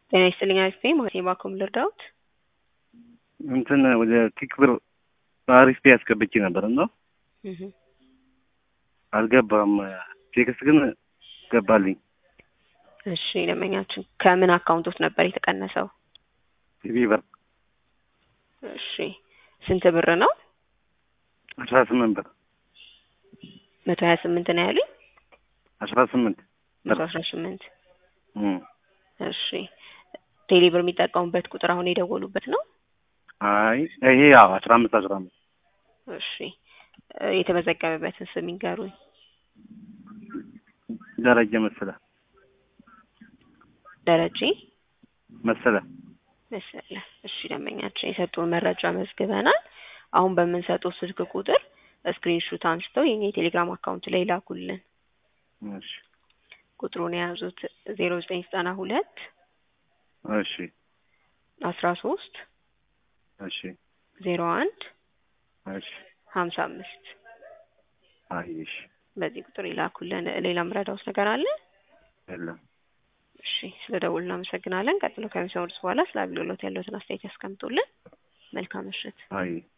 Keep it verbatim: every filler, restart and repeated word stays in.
ጤና ይስጥልኝ አሪፍ ነኝ። ማለቴ ባኩም ልርዳውት? እንትን ወደ ቲክብር አሪፍ ያስገብቼ ነበር እና እህ አልገባም። ቴክስት ግን ገባልኝ። እሺ ለመኛችን ከምን አካውንቶት ነበር የተቀነሰው? ቲቪ ብር እሺ ስንት ብር ነው? አስራ ስምንት ብር መቶ ሀያ ስምንት ነው ያሉኝ? አስራ ስምንት መቶ አስራ ስምንት እም እሺ ቴሌብር የሚጠቀሙበት ቁጥር አሁን የደወሉበት ነው? አይ ይሄ ያው አስራ አምስት አስራ አምስት እሺ የተመዘገበበትን ስም ይንገሩኝ። ደረጀ መሰለ ደረጀ መሰለ መሰለ እሺ ለመኛችን የሰጡን መረጃ መዝግበናል። አሁን በምንሰጠው ስልክ ቁጥር ስክሪንሾት አንስተው የኛ የቴሌግራም አካውንት ላይ ላኩልን። እሺ ቁጥሩን የያዙት ዜሮ ዘጠኝ ዘጠና ሁለት እሺ አስራ ሶስት እሺ ዜሮ አንድ እሺ ሀምሳ አምስት አይሽ በዚህ ቁጥር ይላኩልን። ሌላ ምረዳውስ ነገር አለ? የለም። እሺ ስለደውልና እናመሰግናለን። ቀጥሎ ከሚሰሙት በኋላ ስለ አገልግሎት ያለዎትን አስተያየት ያስቀምጡልን። መልካም ምሽት። አይ